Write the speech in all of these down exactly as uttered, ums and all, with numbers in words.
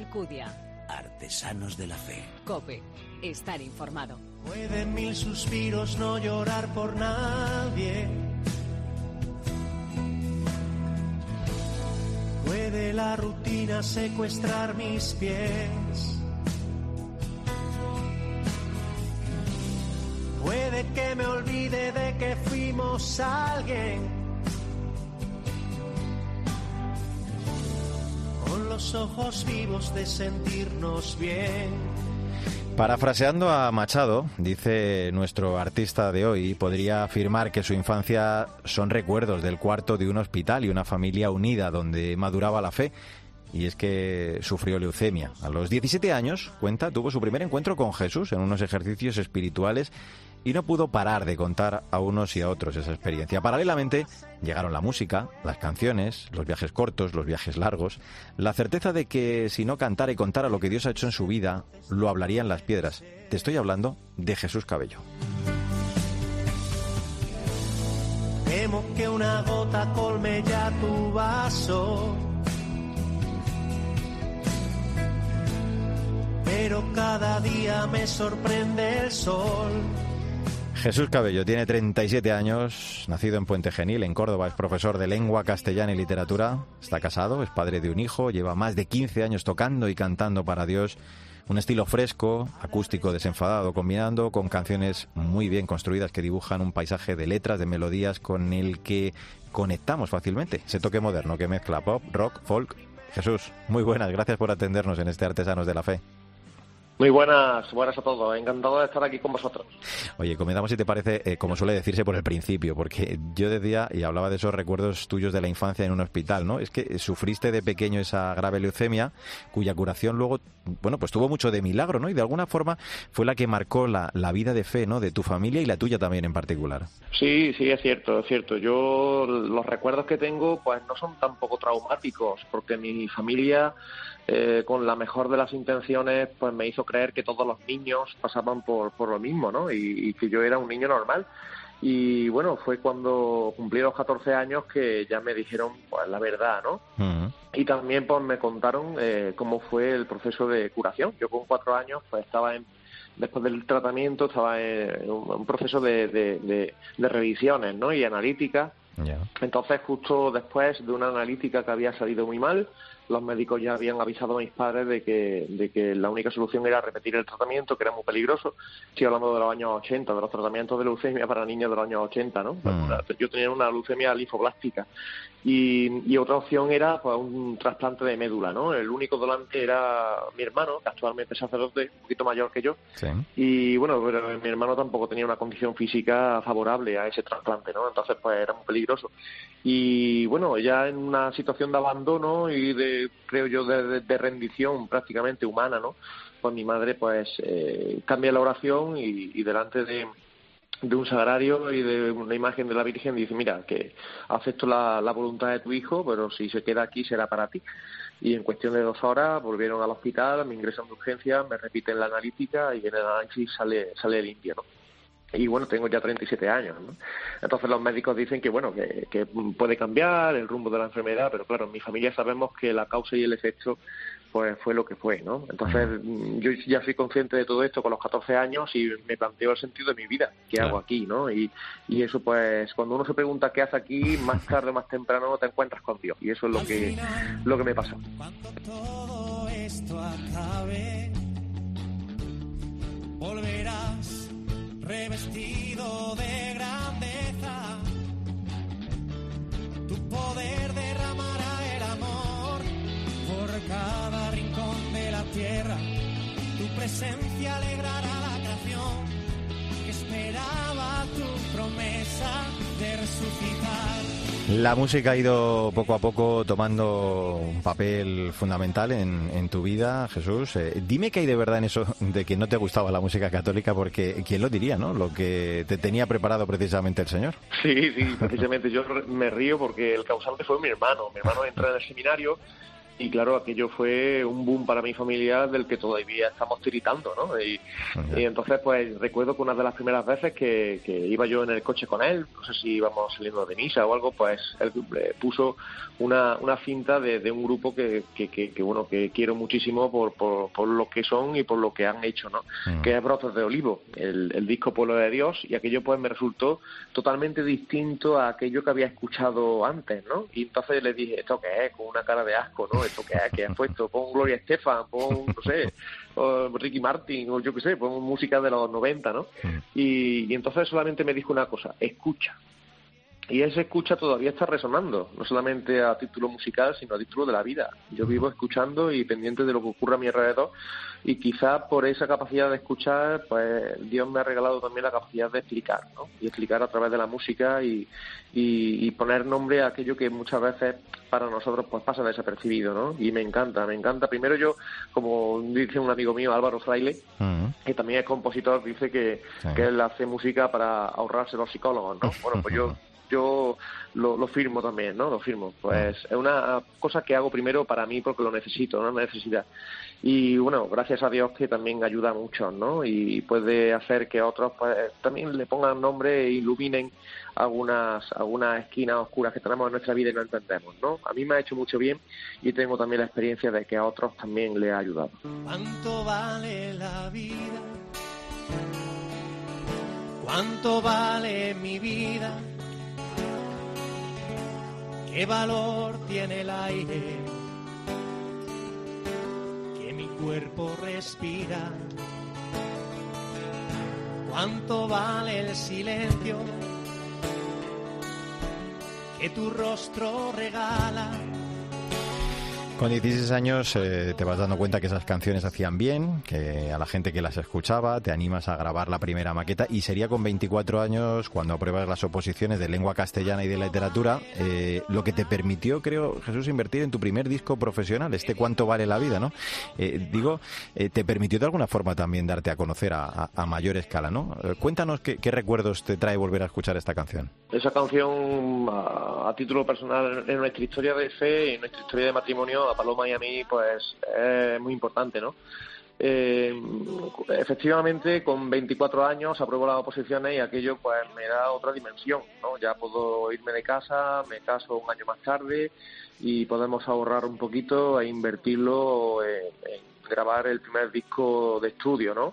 Alcudia. Artesanos de la Fe. COPE. Estar informado. Pueden mil suspiros no llorar por nadie. Puede la rutina secuestrar mis pies. Puede que me olvide de que fuimos alguien. Con los ojos vivos de sentirnos bien. Parafraseando a Machado, dice nuestro artista de hoy, podría afirmar que su infancia son recuerdos del cuarto de un hospital y una familia unida donde maduraba la fe. Y es que sufrió leucemia. A los diecisiete años, cuenta, tuvo su primer encuentro con Jesús en unos ejercicios espirituales y no pudo parar de contar a unos y a otros esa experiencia. Paralelamente, llegaron la música, las canciones, los viajes cortos, los viajes largos, la certeza de que si no cantara y contara lo que Dios ha hecho en su vida, lo hablarían las piedras. Te estoy hablando de Jesús Cabello. Temo que una gota colme ya tu vaso, pero cada día me sorprende el sol. Jesús Cabello tiene treinta y siete años, nacido en Puente Genil, en Córdoba, es profesor de lengua castellana y literatura, está casado, es padre de un hijo, lleva más de quince años tocando y cantando para Dios, un estilo fresco, acústico, desenfadado, combinando con canciones muy bien construidas que dibujan un paisaje de letras, de melodías con el que conectamos fácilmente, ese toque moderno que mezcla pop, rock, folk. Jesús, muy buenas, gracias por atendernos en este Artesanos de la Fe. Muy buenas, buenas a todos. Encantado de estar aquí con vosotros. Oye, comenzamos, si te parece, eh, como suele decirse, por el principio, porque yo decía y hablaba de esos recuerdos tuyos de la infancia en un hospital, ¿no? Es que sufriste de pequeño esa grave leucemia, cuya curación luego, bueno, pues tuvo mucho de milagro, ¿no? Y de alguna forma fue la que marcó la, la vida de fe, ¿no? De tu familia y la tuya también en particular. Sí, sí, es cierto, es cierto. Yo, los recuerdos que tengo, pues no son tampoco traumáticos, porque mi familia... Eh, con la mejor de las intenciones, pues me hizo creer que todos los niños pasaban por, por lo mismo, ¿no? Y, y que yo era un niño normal. Y bueno, fue cuando cumplí los catorce años que ya me dijeron pues la verdad, ¿no? Uh-huh. Y también pues me contaron eh, cómo fue el proceso de curación. Yo con cuatro años pues estaba en después del tratamiento estaba en un, un proceso de, de, de, de revisiones, ¿no? Y analíticas. Yeah. Entonces, justo después de una analítica que había salido muy mal, los médicos ya habían avisado a mis padres de que, de que la única solución era repetir el tratamiento, que era muy peligroso. Estoy hablando de los años ochenta, de los tratamientos de leucemia para niños de los años ochenta, ¿no? Mm. Yo tenía una leucemia linfoblástica. Y, y otra opción era pues un trasplante de médula, ¿no? El único donante era mi hermano, que actualmente es sacerdote, un poquito mayor que yo. Sí. Y bueno, pero mi hermano tampoco tenía una condición física favorable a ese trasplante, ¿no? Entonces pues era muy peligroso. Y bueno, ya en una situación de abandono y de, creo yo, de, de, de rendición prácticamente humana, ¿no? Pues mi madre pues eh, cambia la oración y, y delante de de un sagrario y de una imagen de la Virgen dice, mira, que acepto la, la voluntad de tu hijo, pero si se queda aquí será para ti. Y en cuestión de dos horas volvieron al hospital, me ingresan de urgencia, me repiten la analítica y en el análisis sale, sale limpio, ¿no? Y bueno, tengo ya treinta y siete años, ¿no? Entonces los médicos dicen que bueno, que, que puede cambiar el rumbo de la enfermedad, pero claro, en mi familia sabemos que la causa y el efecto pues fue lo que fue, ¿no? Entonces yo ya soy consciente de todo esto con los catorce años y me planteo el sentido de mi vida, qué claro. hago aquí, ¿no? Y, y eso pues cuando uno se pregunta qué hace aquí, más tarde o más temprano te encuentras con Dios y eso es lo que lo que me pasó. Cuando todo esto acabe, volverás revestido de grandeza, tu poder derramará el amor por cada rincón de la tierra, tu presencia alegrará la creación que esperaba tu promesa de resucitar. La música ha ido poco a poco tomando un papel fundamental en, en tu vida, Jesús. Eh, dime qué hay de verdad en eso de que no te gustaba la música católica, porque quién lo diría, ¿no? Lo que te tenía preparado precisamente el Señor. Sí, sí, precisamente yo me río porque el causante fue mi hermano. Mi hermano entra en el seminario y claro, aquello fue un boom para mi familia del que todavía estamos tiritando, ¿no? Y, y entonces, pues recuerdo que una de las primeras veces que, que iba yo en el coche con él, no sé si íbamos saliendo de misa o algo, pues él eh, puso una, una cinta de, de un grupo que, que, que, que, bueno, que quiero muchísimo por, por, por lo que son y por lo que han hecho, ¿no? Mm. Que es Brotes de Olivo, el, el disco Pueblo de Dios, y aquello pues me resultó totalmente distinto a aquello que había escuchado antes, ¿no? Y entonces le dije, ¿esto qué es? Con una cara de asco, ¿no? ¿Esto qué es? ¿Qué has puesto? Pon Gloria Estefan, pon, no sé, o Ricky Martin, o yo qué sé, pon música de los noventa, ¿no? Y, y entonces solamente me dijo una cosa, escucha. Y ese escucha todavía está resonando, no solamente a título musical, sino a título de la vida. Yo vivo escuchando y pendiente de lo que ocurre a mi alrededor, y quizás por esa capacidad de escuchar, pues Dios me ha regalado también la capacidad de explicar, ¿no? Y explicar a través de la música y, y, y poner nombre a aquello que muchas veces para nosotros pues pasa desapercibido, ¿no? Y me encanta, me encanta. Primero yo, como dice un amigo mío, Álvaro Fraile, uh-huh. que también es compositor, dice que, sí. que él hace música para ahorrarse los psicólogos, ¿no? Bueno, pues yo... yo lo, lo firmo también, ¿no? Lo firmo. Pues es una cosa que hago primero para mí porque lo necesito, una necesidad. Y bueno, gracias a Dios que también ayuda a muchos, ¿no? Y puede hacer que otros pues también le pongan nombre e iluminen algunas algunas esquinas oscuras que tenemos en nuestra vida y no entendemos, ¿no? A mí me ha hecho mucho bien y tengo también la experiencia de que a otros también le ha ayudado. ¿Cuánto vale la vida? ¿Cuánto vale mi vida? ¿Qué valor tiene el aire que mi cuerpo respira? ¿Cuánto vale el silencio que tu rostro regala? Con dieciséis años eh, te vas dando cuenta que esas canciones hacían bien, que a la gente que las escuchaba te animas a grabar la primera maqueta, y sería con veinticuatro años cuando apruebas las oposiciones de lengua castellana y de literatura eh, lo que te permitió, creo, Jesús, invertir en tu primer disco profesional, este Cuánto vale la vida, ¿no? Eh, digo, eh, te permitió de alguna forma también darte a conocer a, a, a mayor escala, ¿no? Eh, cuéntanos qué, qué recuerdos te trae volver a escuchar esta canción. Esa canción, a, a título personal, en nuestra historia de fe y en nuestra historia de matrimonio, a Paloma y a mí, pues es muy importante, ¿no? Eh, efectivamente, con veinticuatro años apruebo las oposiciones y aquello pues me da otra dimensión, ¿no? Ya puedo irme de casa, me caso un año más tarde y podemos ahorrar un poquito e invertirlo en, en grabar el primer disco de estudio, ¿no?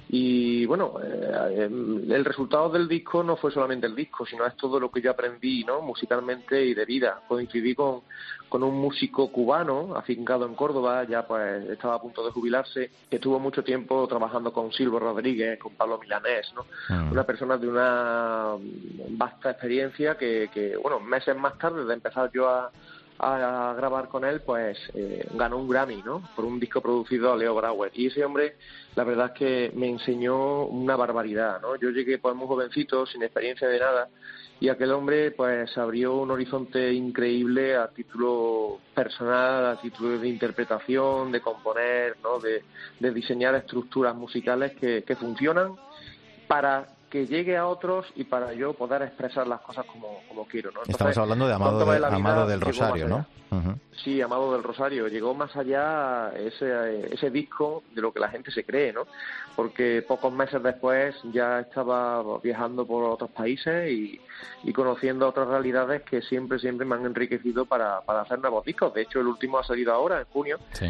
Y bueno, eh, el resultado del disco no fue solamente el disco, sino es todo lo que yo aprendí, ¿no? Musicalmente y de vida. Coincidí con, con un músico cubano afincado en Córdoba, ya pues estaba a punto de jubilarse, que estuvo mucho tiempo trabajando con Silvio Rodríguez, con Pablo Milanés, ¿no? Mm. Una persona de una vasta experiencia que, que, bueno, meses más tarde de empezar yo a a grabar con él, pues eh, ganó un Grammy, ¿no? Por un disco producido a Leo Brauer. Y ese hombre, la verdad es que me enseñó una barbaridad, ¿no? Yo llegué pues muy jovencito, sin experiencia de nada, y aquel hombre pues abrió un horizonte increíble a título personal, a título de interpretación, de componer, ¿no? De, de diseñar estructuras musicales que, que funcionan para que llegue a otros y para yo poder expresar las cosas como, como quiero, ¿no? Entonces, estamos hablando de Amado, de, Amado del Rosario, ¿no? Uh-huh. Sí, Amado del Rosario. Llegó más allá ese, ese disco de lo que la gente se cree, ¿no? Porque pocos meses después ya estaba viajando por otros países y, y conociendo otras realidades que siempre, siempre me han enriquecido para, para hacer nuevos discos. De hecho, el último ha salido ahora, en junio, sí.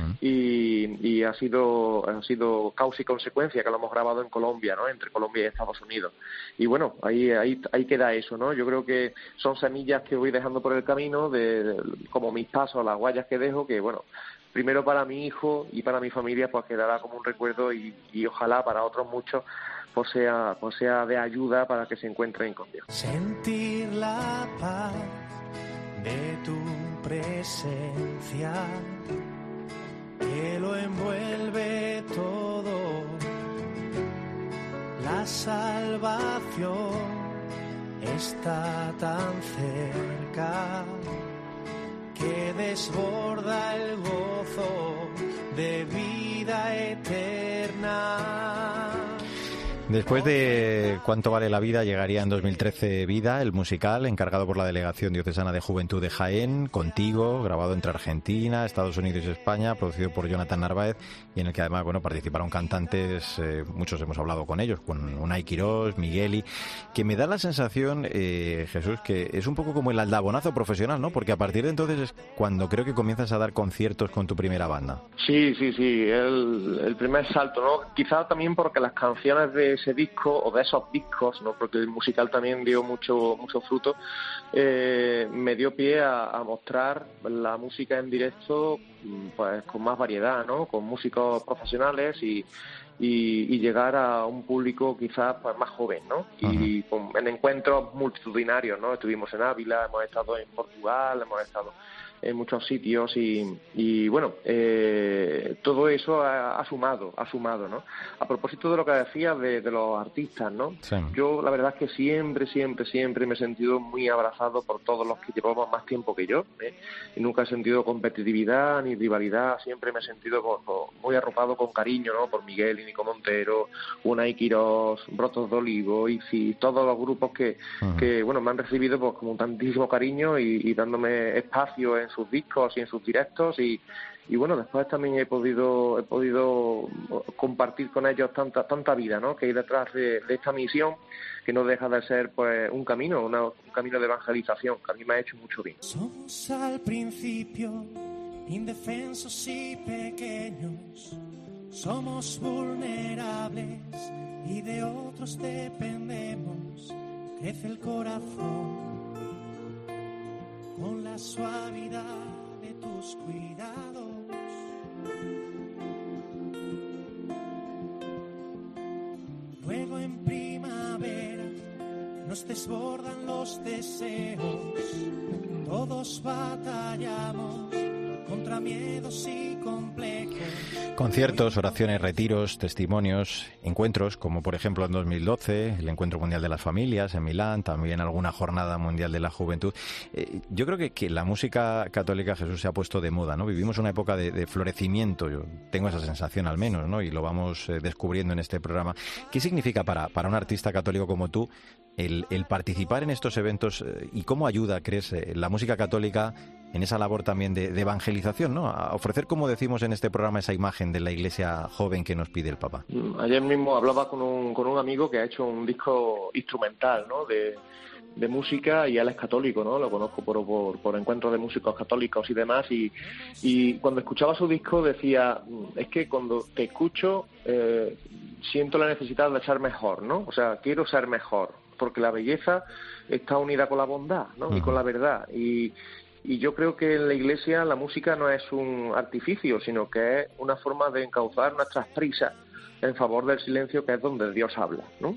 y, y ha sido ha sido causa y consecuencia que lo hemos grabado en Colombia, ¿no? Entre Colombia y Estados Unidos. Y bueno, ahí, ahí, ahí queda eso, ¿no? Yo creo que son semillas que voy dejando por el camino, de, de como mis pasos, las huellas que dejo, que bueno, primero para mi hijo y para mi familia pues quedará como un recuerdo y, y ojalá para otros muchos pues sea, pues sea de ayuda para que se encuentren con Dios. Sentir la paz de tu presencia que lo envuelve todo, la salvación está tan cerca que desborda el gozo de vida eterna. Después de Cuánto vale la vida, llegaría en dos mil trece Vida, el musical, encargado por la Delegación Diocesana de Juventud de Jaén, contigo, grabado entre Argentina, Estados Unidos y España, producido por Jonathan Narváez, y en el que además, bueno, participaron cantantes, eh, muchos hemos hablado con ellos, con Unai Quirós, Migueli, que me da la sensación, eh, Jesús, que es un poco como el aldabonazo profesional, ¿no? Porque a partir de entonces es cuando creo que comienzas a dar conciertos con tu primera banda. Sí, sí, sí, el, el primer salto, ¿no? Quizá también porque las canciones de ese disco o de esos discos, no, porque el musical también dio mucho mucho fruto, eh, me dio pie a, a mostrar la música en directo, pues con más variedad, ¿no? Con músicos profesionales y y, y llegar a un público quizás pues más joven, ¿no? Y uh-huh. con, en encuentros multitudinarios, ¿no? Estuvimos en Ávila, hemos estado en Portugal, hemos estado en muchos sitios y, y bueno, eh, todo eso ha, ha sumado, ha sumado, ¿no? A propósito de lo que decías de, de los artistas, ¿no? Sí. Yo la verdad es que siempre, siempre, siempre me he sentido muy abrazado por todos los que llevamos más tiempo que yo, ¿eh? Y nunca he sentido competitividad ni rivalidad, siempre me he sentido con, con, muy arropado con cariño, ¿no? Por Miguel y Nico Montero, Unai Quirós, Brotos de Olivo, Ici, todos los grupos que, uh-huh. que bueno, me han recibido pues con tantísimo cariño y, y dándome espacio en sus discos y en sus directos y, y bueno, después también he podido he podido compartir con ellos tanta tanta vida, ¿no? Que hay detrás de, de esta misión que no deja de ser pues un camino, una, un camino de evangelización que a mí me ha hecho mucho bien. Somos al principio indefensos y pequeños, somos vulnerables y de otros dependemos, crece el corazón con la suavidad de tus cuidados. Luego en primavera nos desbordan los deseos, todos batallamos contra miedos y complejos. Conciertos, oraciones, retiros, testimonios, encuentros, como por ejemplo en dos mil doce, el Encuentro Mundial de las Familias en Milán, también alguna Jornada Mundial de la Juventud. Eh, yo creo que, que la música católica, Jesús, se ha puesto de moda, ¿no? Vivimos una época de, de florecimiento, yo tengo esa sensación al menos, ¿no? Y lo vamos eh, descubriendo en este programa. ¿Qué significa para, para un artista católico como tú el, el participar en estos eventos eh, y cómo ayuda, crees, eh, la música católica en esa labor también de, de evangelización, ¿no? A ofrecer, como decimos en este programa, esa imagen de la iglesia joven que nos pide el Papa? Ayer mismo hablaba con un, con un amigo que ha hecho un disco instrumental, ¿no? De, de música, y él es católico, ¿no? Lo conozco por, por, por encuentros de músicos católicos y demás, y, y cuando escuchaba su disco decía, es que cuando te escucho eh, siento la necesidad de ser mejor, ¿no? O sea, quiero ser mejor, porque la belleza está unida con la bondad, ¿no? Uh-huh. Y con la verdad, y Y yo creo que en la Iglesia la música no es un artificio, sino que es una forma de encauzar nuestras prisas en favor del silencio, que es donde Dios habla, ¿no?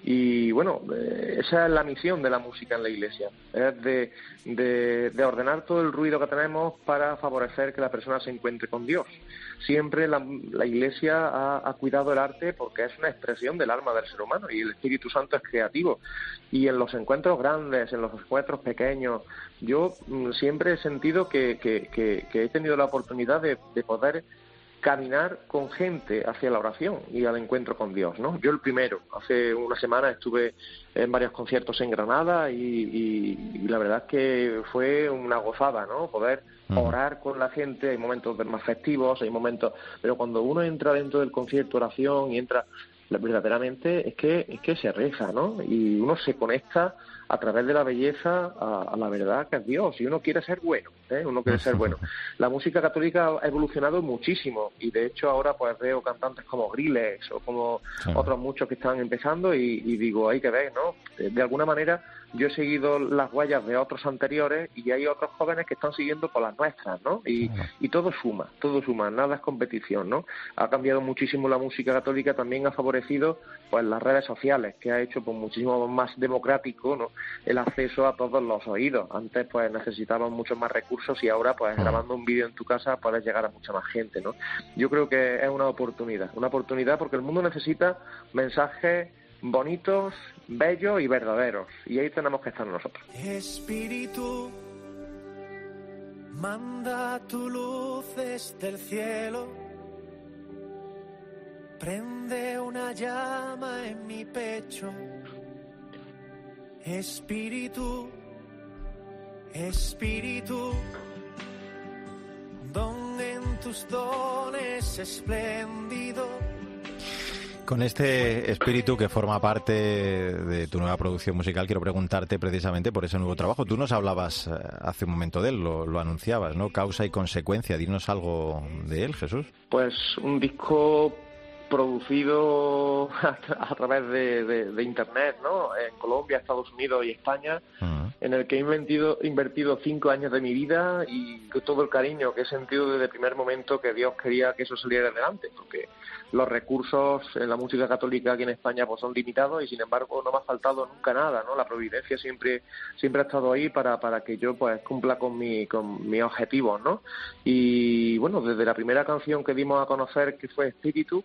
Y bueno, eh, esa es la misión de la música en la Iglesia, es de, de, de ordenar todo el ruido que tenemos para favorecer que la persona se encuentre con Dios. Siempre la, la Iglesia ha, ha cuidado el arte porque es una expresión del alma del ser humano y el Espíritu Santo es creativo. Y en los encuentros grandes, en los encuentros pequeños, yo mm, siempre he sentido que, que, que, que he tenido la oportunidad de, de poder caminar con gente hacia la oración y al encuentro con Dios, ¿no? Yo el primero, hace una semana estuve en varios conciertos en Granada y, y, y la verdad es que fue una gozada, ¿no? Poder orar con la gente, hay momentos más festivos, hay momentos, pero cuando uno entra dentro del concierto, oración y entra verdaderamente es que es que se reza, ¿no? Y uno se conecta a través de la belleza a, a la verdad que es Dios, y uno quiere ser bueno, ¿eh? Uno quiere ser bueno. La música católica ha evolucionado muchísimo y de hecho ahora pues veo cantantes como Griles o como sí. otros muchos que están empezando y, y digo, hay que ver, ¿no? De, de alguna manera yo he seguido las huellas de otros anteriores y hay otros jóvenes que están siguiendo por las nuestras, ¿no? Y, y todo suma, todo suma, nada es competición, ¿no? Ha cambiado muchísimo la música católica, también ha favorecido pues las redes sociales, que ha hecho pues muchísimo más democrático, ¿no? El acceso a todos los oídos. Antes pues necesitábamos muchos más recursos y ahora pues grabando un vídeo en tu casa puedes llegar a mucha más gente, ¿no? Yo creo que es una oportunidad, una oportunidad porque el mundo necesita mensajes bonitos, bellos y verdaderos, y ahí tenemos que estar nosotros. Espíritu, manda tu luz desde el cielo, prende enciende una llama en mi pecho. Espíritu, espíritu, don en tus dones espléndido. Con este espíritu que forma parte de tu nueva producción musical, quiero preguntarte precisamente por ese nuevo trabajo. Tú nos hablabas hace un momento de él, lo, lo anunciabas, ¿no? Causa y consecuencia. Dinos algo de él, Jesús. Pues un disco producido a, a través de, de, de Internet, ¿no? En Colombia, Estados Unidos y España, uh-huh. en el que he invertido, invertido cinco años de mi vida y todo el cariño que he sentido desde el primer momento que Dios quería que eso saliera adelante, porque los recursos en la música católica aquí en España pues son limitados y sin embargo no me ha faltado nunca nada, ¿no? La providencia siempre siempre ha estado ahí para para que yo pues cumpla con mi con mis objetivos, ¿no? Y bueno, desde la primera canción que dimos a conocer, que fue Espíritu,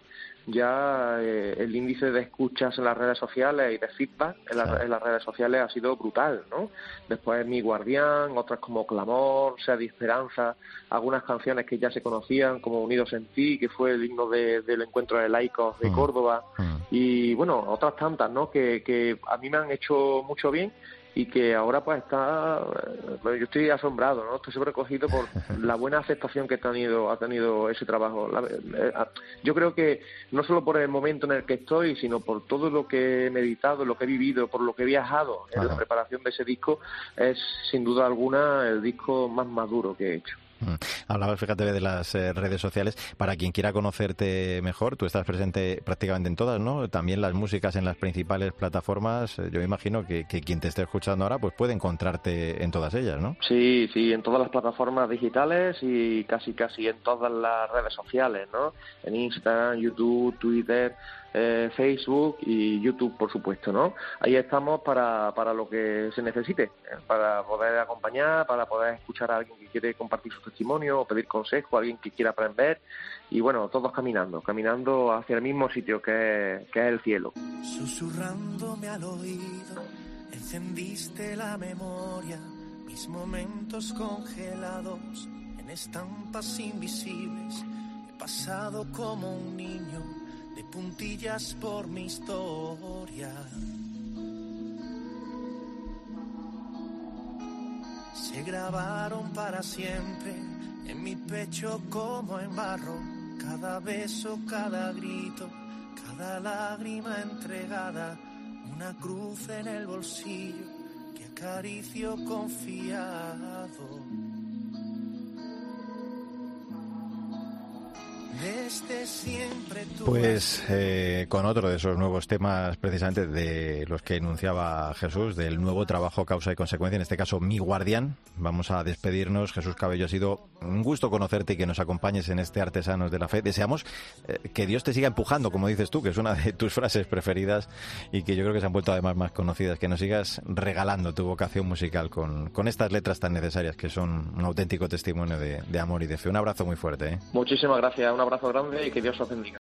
ya eh, el índice de escuchas en las redes sociales y de feedback en, la, en las redes sociales ha sido brutal, ¿no? Después Mi Guardián, otras como Clamor, Sed y Esperanza, algunas canciones que ya se conocían como Unidos en Ti, que fue el himno de, del encuentro de laicos de Córdoba, uh-huh. y bueno, otras tantas, ¿no? Que, que a mí me han hecho mucho bien y que ahora pues está, bueno, yo estoy asombrado, ¿no? Estoy sobrecogido por la buena aceptación que ha tenido, ha tenido ese trabajo. La, eh, yo creo que no solo por el momento en el que estoy, sino por todo lo que he meditado, lo que he vivido, por lo que he viajado en Ajá. la preparación de ese disco, es sin duda alguna el disco más maduro que he hecho. Hablabas, fíjate, de las eh, redes sociales. Para quien quiera conocerte mejor, tú estás presente prácticamente en todas, ¿no? También las músicas en las principales plataformas. Yo imagino que, que quien te esté escuchando ahora pues puede encontrarte en todas ellas, ¿no? Sí, sí, en todas las plataformas digitales y casi casi en todas las redes sociales, ¿no? En Instagram, YouTube, Twitter, eh, Facebook y YouTube, por supuesto, ¿no? Ahí estamos para, para lo que se necesite, ¿eh? Para poder acompañar, para poder escuchar a alguien que quiere compartir su testimonio o pedir consejo, a alguien que quiera aprender y bueno, todos caminando, caminando hacia el mismo sitio que es, que es el cielo. Susurrándome al oído, encendiste la memoria, mis momentos congelados en estampas invisibles. He pasado como un niño de puntillas por mi historia. Se grabaron para siempre en mi pecho como en barro, cada beso, cada grito, cada lágrima entregada, una cruz en el bolsillo que acaricio confiado. Desde siempre tú. Pues eh, con otro de esos nuevos temas precisamente de los que enunciaba Jesús, del nuevo trabajo Causa y Consecuencia, en este caso Mi Guardián, vamos a despedirnos. Jesús Cabello, ha sido un gusto conocerte y que nos acompañes en este Artesanos de la Fe. Deseamos eh, que Dios te siga empujando, como dices tú, que es una de tus frases preferidas y que yo creo que se han vuelto además más conocidas, que nos sigas regalando tu vocación musical con, con estas letras tan necesarias que son un auténtico testimonio de, de amor y de fe. Un abrazo muy fuerte, ¿eh? Muchísimas gracias, un abrazo grande y que Dios os bendiga.